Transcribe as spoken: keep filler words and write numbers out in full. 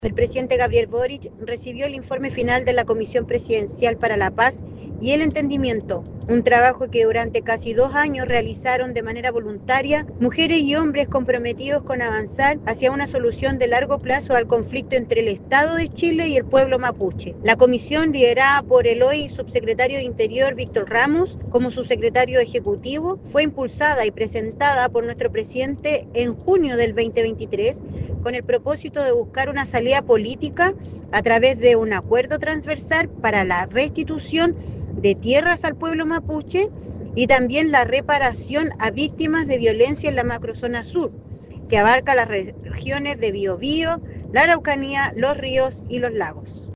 El presidente Gabriel Boric recibió el informe final de la Comisión Presidencial para la Paz y el Entendimiento, un trabajo que durante casi dos años realizaron de manera voluntaria mujeres y hombres comprometidos con avanzar hacia una solución de largo plazo al conflicto entre el Estado de Chile y el pueblo mapuche. La comisión, liderada por el hoy subsecretario de Interior Víctor Ramos como subsecretario ejecutivo, fue impulsada y presentada por nuestro presidente en junio del veinte veintitrés con el propósito de buscar una salida política a través de un acuerdo transversal para la restitución de tierras al pueblo mapuche y también la reparación a víctimas de violencia en la macrozona sur, que abarca las regiones de Biobío, la Araucanía, los ríos y los lagos.